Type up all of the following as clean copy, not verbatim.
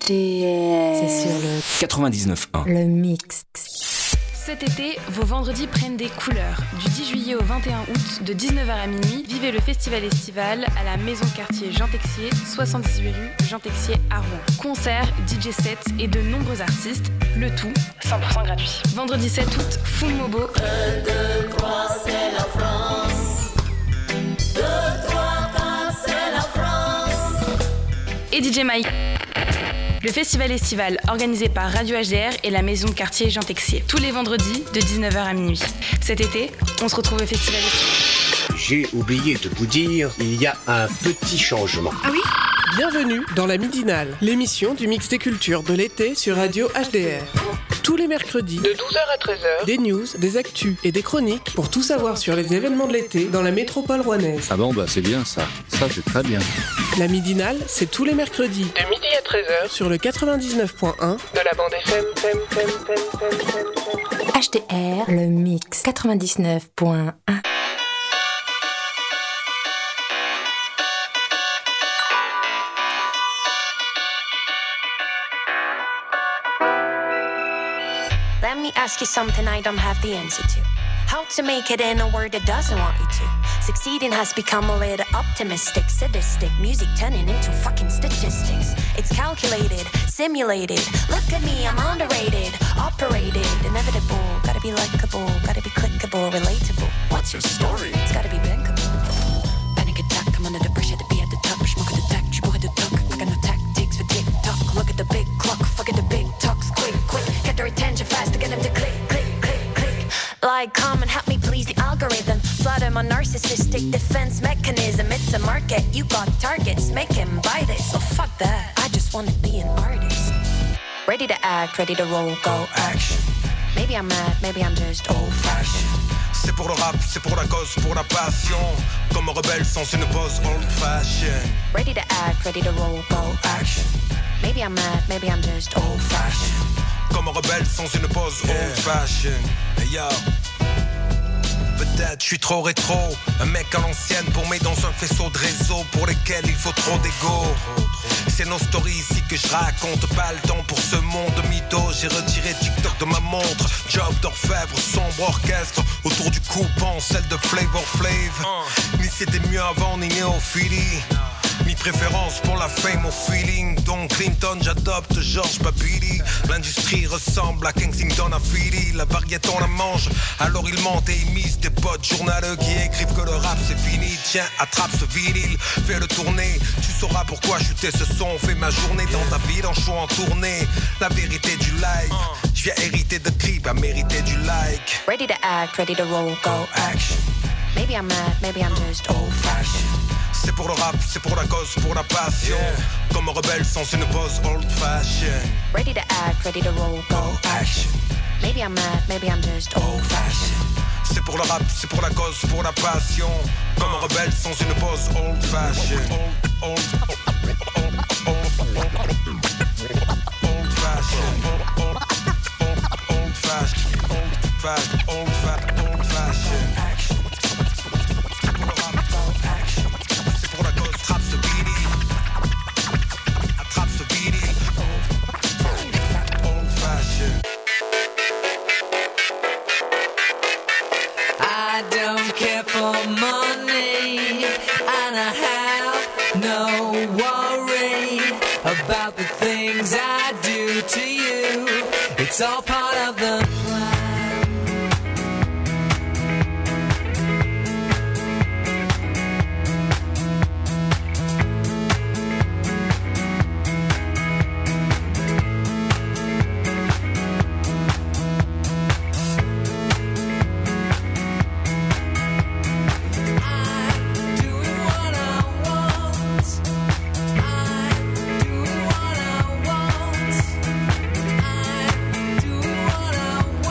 HDR. C'est sur le 99.1. Le mix. Cet été, vos vendredis prennent des couleurs. Du 10 juillet au 21 août, de 19h à minuit, vivez le festival estival à la maison quartier Jean Texier, 78 rue Jean Texier à Rouen. Concerts, DJ sets et de nombreux artistes, le tout 100% gratuit. Vendredi 7 août, Full Mobo. 1, 2, 3, c'est la France. 2, 3, 4, c'est la France. Et DJ Mike. Le festival estival organisé par Radio HDR et la maison de quartier Jean Texier. Tous les vendredis de 19h à minuit. Cet été, on se retrouve au festival estival. J'ai oublié de vous dire, il y a un petit changement. Ah oui ? Bienvenue dans la Midinale, l'émission du mix des cultures de l'été sur Radio HDR. Tous les mercredis, de 12h à 13h, des news, des actus et des chroniques pour tout savoir sur les événements de l'été dans la métropole rouennaise. Ah bon, bah c'est bien ça. Ça, c'est très bien. La Midinale, c'est tous les mercredis. de midi à 13h, sur le 99.1 de la bande FM. HDR, le mix 99.1. Let me ask you something I don't have the answer to. How to make it in a world that doesn't want you to. Succeeding has become a little optimistic, sadistic. Music turning into fucking statistics. It's calculated, simulated. Look at me, I'm underrated, operated, inevitable. Gotta be likable, gotta be clickable, relatable. What's your story? It's gotta be bankable. Panic attack, I'm under the pressure to be at the top. Je manque d'attaque, tu pourrais de toc. I got no tactics for TikTok. Look at the big clock, fuck at the big talks. Quick, quick, get their attention fast to get them to click, click, click, click. Like, come and help me please the algorithm. Flutter my narcissistic defense mechanism. It's a market, you got targets. Make him buy this, so fuck that. I just wanna be an artist. Ready to act, ready to roll, go action. Maybe I'm mad, maybe I'm just old-fashioned. C'est pour le rap, c'est pour la cause, pour la passion. Comme un rebelle sans une pose old-fashioned. Ready to act, ready to roll, go action. Maybe I'm mad, maybe I'm just old-fashioned. Comme un rebelle sans une pose old-fashioned. Hey yo. Peut-être je suis trop rétro, un mec à l'ancienne paumé dans un faisceau de réseaux pour lesquels il faut trop d'ego. C'est nos stories ici que je raconte, pas le temps pour ce monde mytho. J'ai retiré TikTok de ma montre, job d'orfèvre, sombre orchestre. Autour du cou, pense celle de Flavor Flav. Ni c'était mieux avant, ni néophilie. Ni préférence pour la fame au feeling. Donc Clinton, j'adopte George Babili. L'industrie ressemble à Kensington à Philly. La variété on la mange, alors ils mentent et ils misent. Des potes journaleux qui écrivent que le rap c'est fini. Tiens, attrape ce vinyle, fais-le tourner. Tu sauras pourquoi chuter ce son fait ma journée dans ta ville en show en tournée. La vérité du live, je viens hériter de clips à mériter du like. Ready to act, ready to roll, go action. Maybe I'm mad, maybe I'm just old-fashioned. C'est pour le rap, c'est pour la cause, pour la passion. Comme un rebelle sans une pose old-fashioned. Ready to act, ready to roll, go action. Maybe I'm mad, maybe I'm just old-fashioned. C'est pour le rap, c'est pour la cause, pour la passion. Comme un rebelle sans une pose old-fashioned. Old-fashioned. Old-fashioned. Old-fashioned. I don't care for money, and I have no worry about the things I do to you. It's all part of the plan. I do what I want.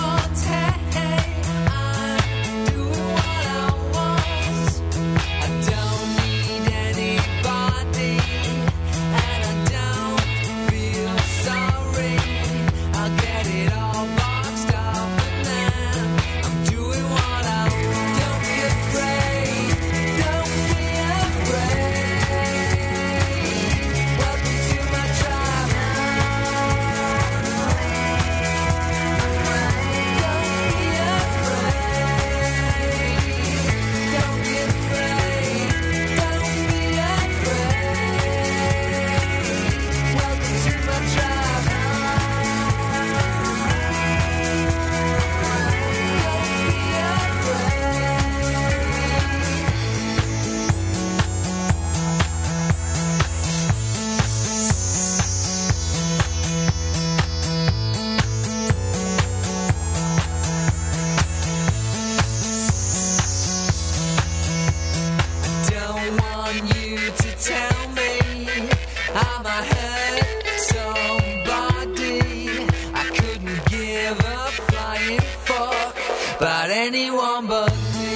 anyone but me.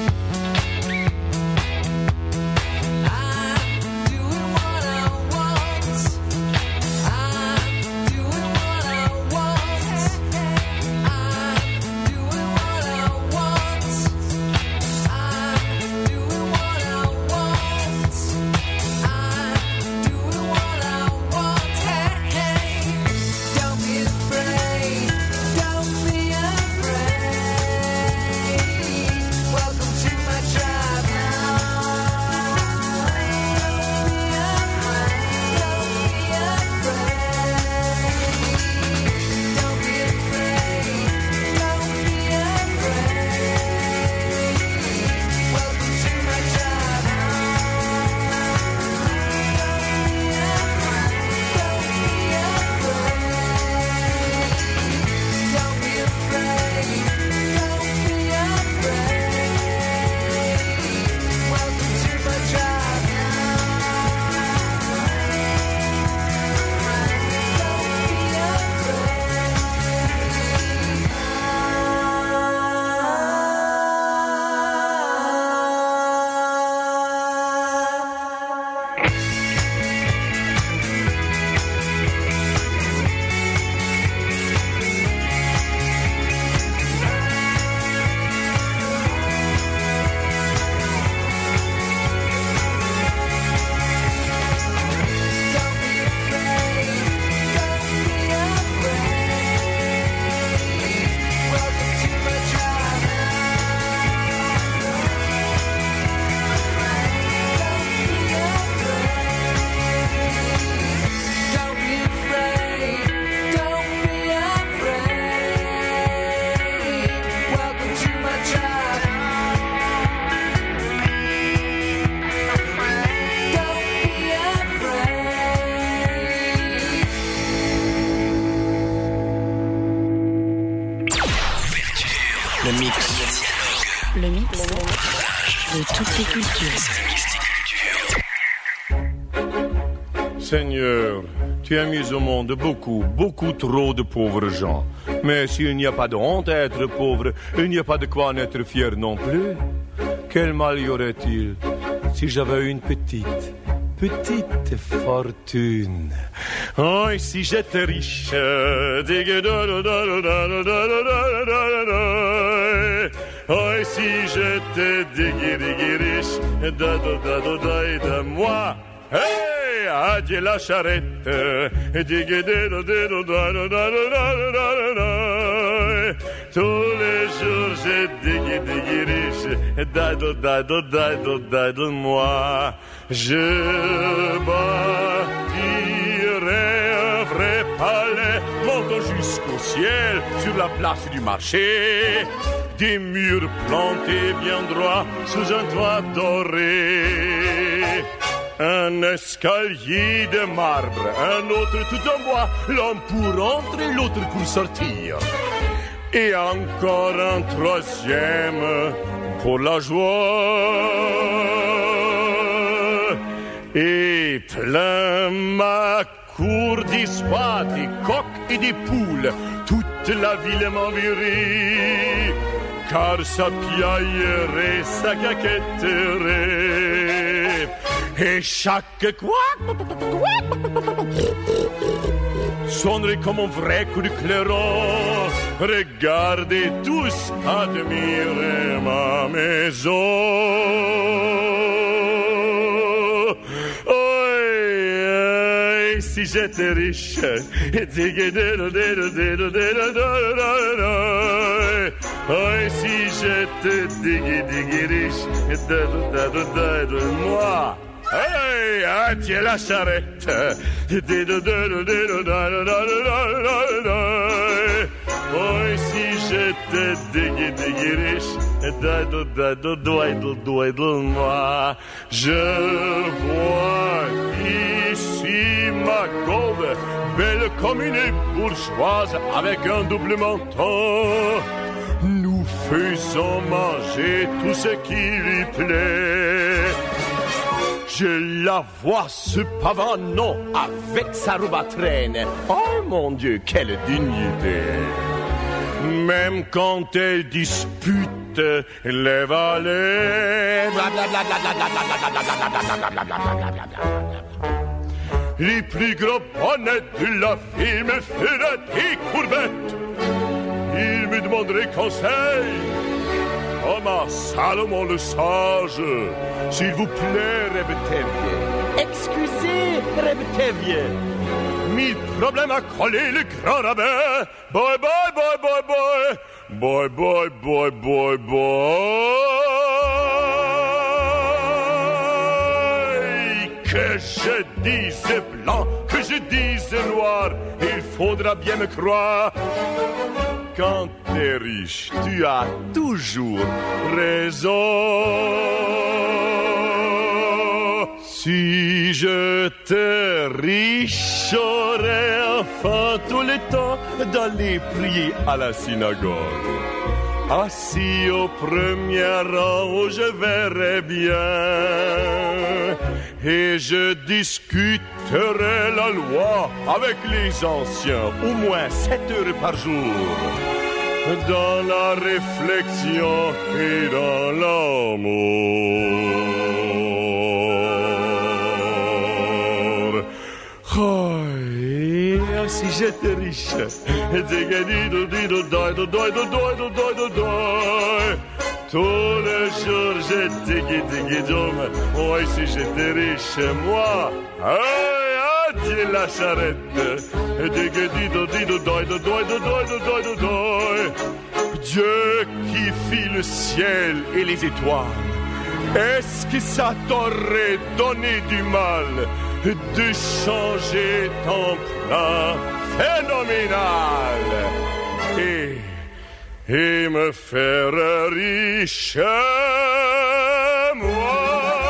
Le mix de toutes les cultures. Seigneur, tu as mis au monde beaucoup, beaucoup trop de pauvres gens. Mais s'il n'y a pas de honte à être pauvre, il n'y a pas de quoi en être fier non plus. Quel mal y aurait-il si j'avais une petite fortune? Oh, et si j'étais riche, oh, et si j'étais riche, de moi, hey, adieu la charrette, tous les jours j'ai riche, de moi, je bâtirai un vrai palais, montant jusqu'au ciel, sur la place du marché, des murs plantés bien droits, sous un toit doré. Un escalier de marbre, un autre tout en bois, l'un pour entrer, l'autre pour sortir. Et encore un troisième pour la joie. Et plein ma cour d'histoire, des coqs et des poules, toute la ville m'envierait, car ça piaillerait, ça caquetterait. Et chaque couac sonnerait comme un vrai coup de clairon. Regardez tous, admirez ma maison. Oh, si j'étais riche, oh, si j'étais riche, moi. Hey, adieu la charrette. Oh, si j'étais riche, moi. Je vois ici ma Gauve, belle comme une bourgeoise avec un double menton. Nous faisons manger tout ce qui lui plaît. Je la vois se pavanant avec sa robe à traîne. Oh mon Dieu, quelle dignité! même quand elles disputent les vallées. Les plus gros bonnets de la vie me feraient des courbettes. Ils me demanderaient conseil. Thomas Salomon le sage, s'il vous plaît, Rebetevie. Excusez, Rebetevie. 1000 problèmes à coller le grand rabbin. Boy, boy, boy, boy, boy. Boy, boy, boy, boy, boy. Que je dise blanc, que je dise noir, il faudra bien me croire. Quand t'es riche, tu as toujours raison. Si j'étais riche, j'aurais enfin tout le temps d'aller prier à la synagogue. Assis au premier rang où je verrais bien. Et je discuterai la loi avec les anciens, au moins 7 heures par jour. Dans la réflexion et dans l'amour. Oh, si j'étais riche, tous les jours j'étais guidé. Oh, si j'étais riche, moi, adieu la charrette. Dieu qui fit le ciel et les étoiles, est-ce que ça t'aurait donné du mal de changer ton plan phénoménal et me faire riche, moi?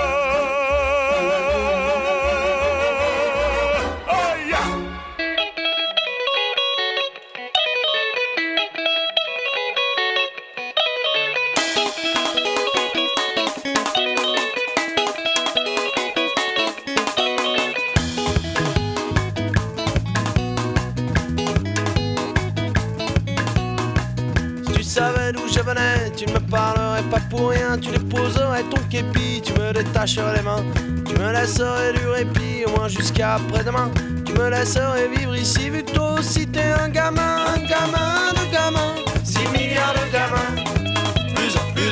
Tu ne me parlerais pas pour rien, tu déposerais ton képi, tu me détacherais les mains, tu me laisserais du répit, au moins jusqu'à après-demain. Tu me laisserais vivre ici, vu que toi aussi t'es un gamin de gamins, 6 milliards de gamins. Plus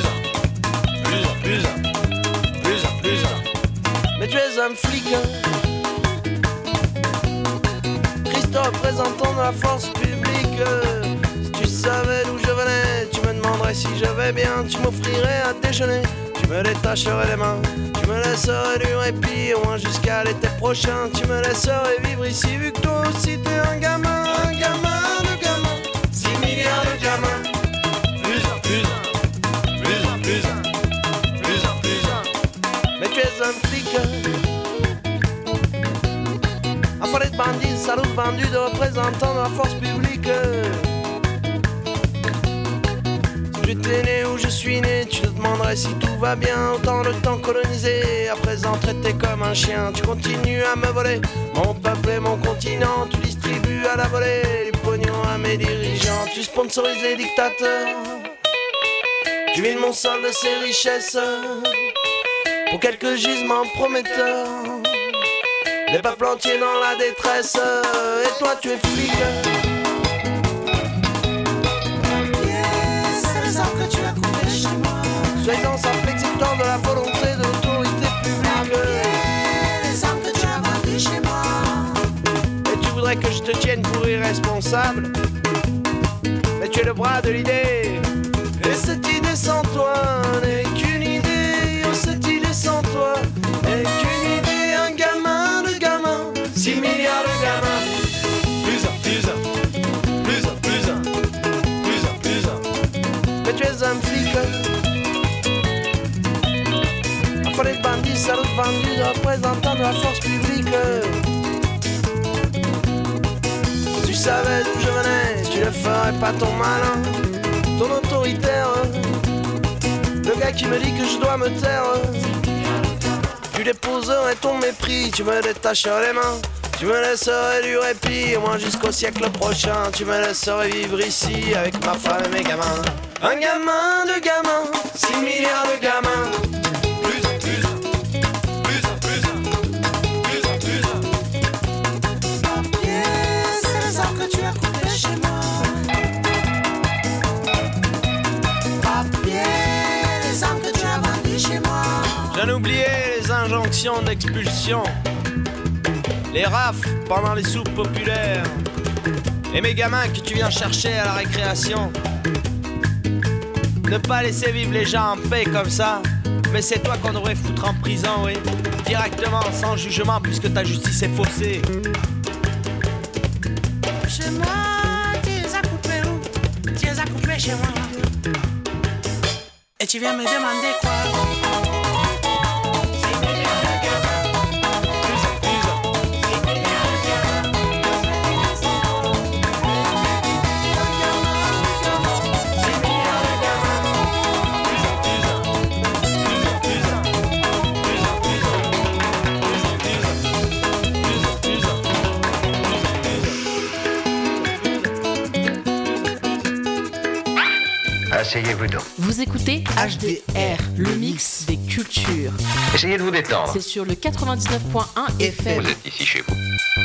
un. Mais tu es un flic, Christ représentant de la force publique. Si tu savais d'où je venais, tu me demanderais si je vais bien, tu m'offrirais à déjeuner, tu me détacherais les mains, tu me laisserais du répit, au moins jusqu'à l'été prochain. Tu me laisserais vivre ici, vu que toi aussi t'es un gamin de gamins, 6 milliards de gamins. Plus un. Mais tu es un flic, affalé de bandits, salaud vendu de représentants de la force publique. Si tu étais né où je suis né, tu te demanderais si tout va bien. Autant de temps colonisé, à présent traité comme un chien. Tu continues à me voler mon peuple et mon continent. Tu distribues à la volée du pognon à mes dirigeants. Tu sponsorises les dictateurs, tu vides mon sol de ses richesses pour quelques gisements prometteurs. Les peuples entiers dans la détresse, et toi tu es flic. Que tu as coupé chez moi. Soyez-en simple exécutant de la volonté de l'autorité publique. Les armes que tu as vendues chez moi. Et tu voudrais que je te tienne pour irresponsable, mais tu es le bras de l'idée. Et cette idée sans toi n'est qu'une idée. Oh, cette idée sans toi n'est qu'une idée. Un gamin de gamins, 6 milliards de gamins. Plus un. Mais tu es un flic, affalé de bandits, salaud vendu de représentants de la force publique. Si tu savais d'où je venais, tu ne ferais pas ton malin, ton autoritaire, le gars qui me dit que je dois me taire. Tu déposerais ton mépris, tu me détacherais les mains, Tu me laisserais du répit, au moins jusqu'au siècle prochain. Tu me laisserais vivre ici avec ma femme et mes gamins. Un gamin de gamins, 6 milliards de gamins. C'est les arbres que tu as coupés chez moi. Papier, les arbres que tu as vendus chez moi. J'en oubliais les injonctions d'expulsion, les rafles pendant les soupes populaires, et mes gamins que tu viens chercher à la récréation. Ne pas laisser vivre les gens en paix comme ça, mais c'est toi qu'on devrait foutre en prison, oui. Directement, sans jugement, puisque ta justice est faussée. Chez moi, tu les as coupés où? Tu les as coupés chez moi. Et tu viens me demander quoi? Asseyez-vous donc. Vous écoutez HDR, le mix des cultures. Essayez de vous détendre. C'est sur le 99.1 FM. Vous êtes ici chez vous.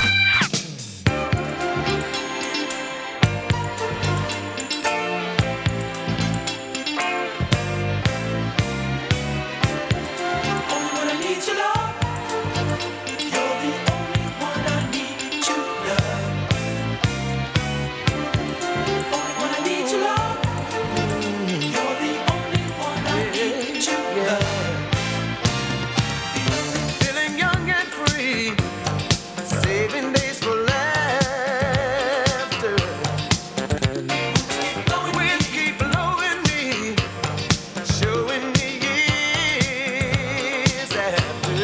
Feeling young and free, saving days for laughter. Wind keep blowing me, showing me years after.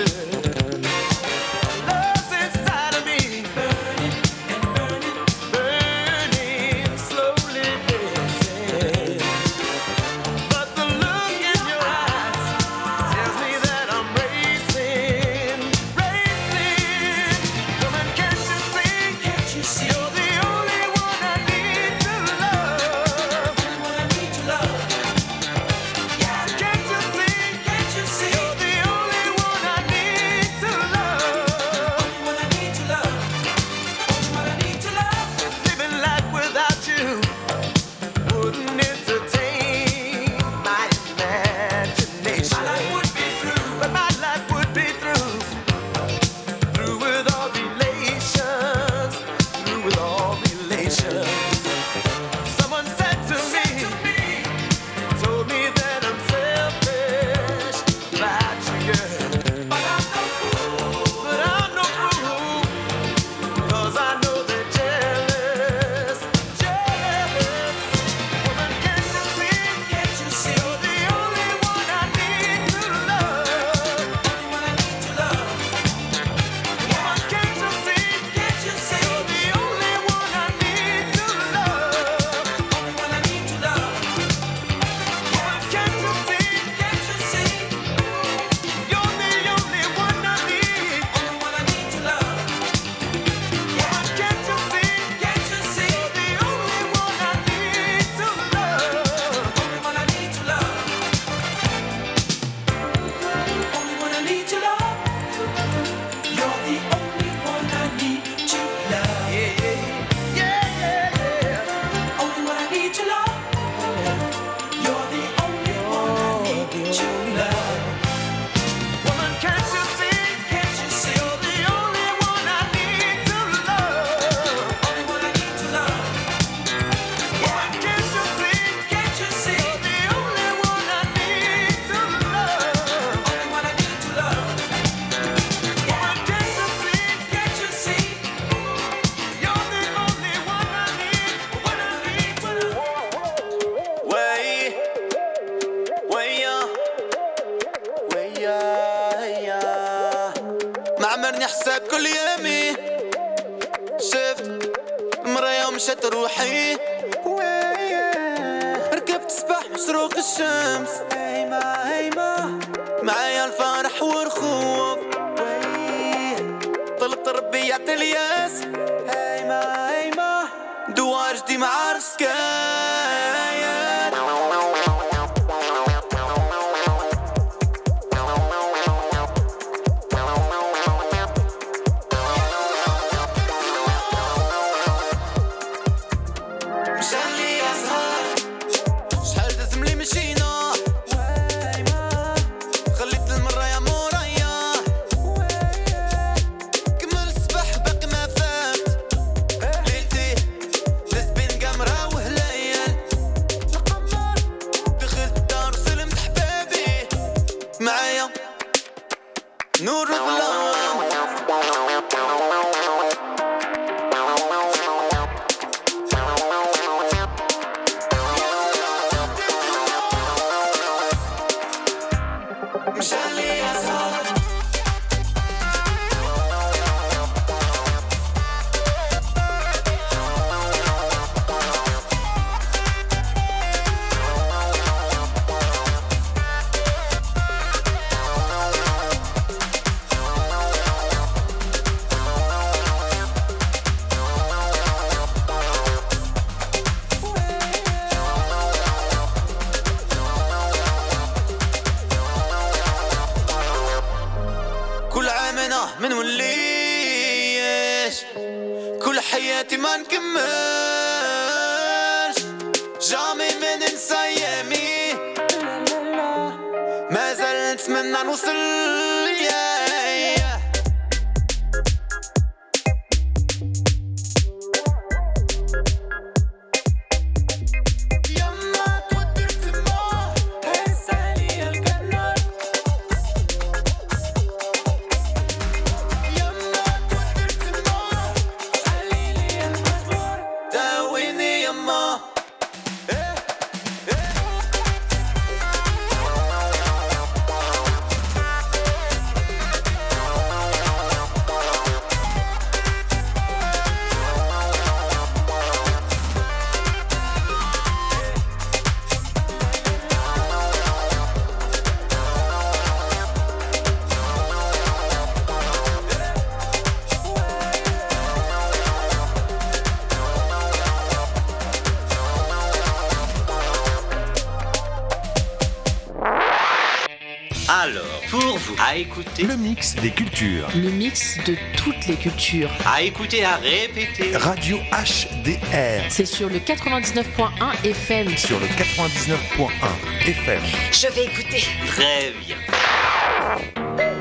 Love's inside of me, burning and burning, burning slowly dancing. But the look in your eyes tells me that I'm racing, racing. Woman, can't you see? Can't you see? You're the only one I need to love. Only one I need to love. Yeah, can't you see? Can't you see? You're the only one I need to love. Only one I need to love. Only one I need to love. Living life without you wouldn't entertain my imagination. My life would be through, but my life would be through. Through with all relations, through with all relations. Someone said to me, told me that I'm selfish, about you, girl. But I'm no fool, 'cause I know they're jealous, jealous. Woman, can't you see? Can't you see? You're the only one I need to love. Only one I need to love. Woman, can't you see? Can't you see? You're the only one I need to love. Only one I need to love. Woman, can't you see? Can't you see? You're the only one I need. Only one I need to love. Woman, can't you see? Can't you see? You're the only one I need to love. Only one I need to love. Only one I need to love. You're the only one I need to love. Yeah, yeah, yeah. Only one I need to love. You're the only one I need to love. Woman, can't you see? Can't you see? You're the only one I need to love. Only one I need to love. Woman, can't you see? Can't you see? You're the only one I need to love. Only one I need to love. Woman, can't you see? Can't you see? You're the only one I need. One I need to love. ويا ما عمرني حساب كل يومي شفت المرايا ومشات روحي ركبت سباح مشروق الشمس هيما معايا الفرح والخوف طلبت ربي ضيعت الياس هيما دوار جدي معارف سكايات مشان لي أزهار شحال دازم لي مشينا خليت المرايا مورايا كمل الصباح باقي ما فات ليلتي دازت بين قمرة وهليل دخلت الدار وسلمت حبابي معايا نور الظلام مشان لي أزهار كل عام انا من وليش كل حياتي ما نكملش جامي ما ننسى ايامي ما زال نتمنى نوصل يما تودي تما هسالي القنار داويني يما Alors, pour vous, à écouter le mix des cultures. Le mix de toutes les cultures. À écouter, à répéter. Radio HDR. C'est sur le 99.1 FM. Sur le 99.1 FM. Je vais écouter. Très bien.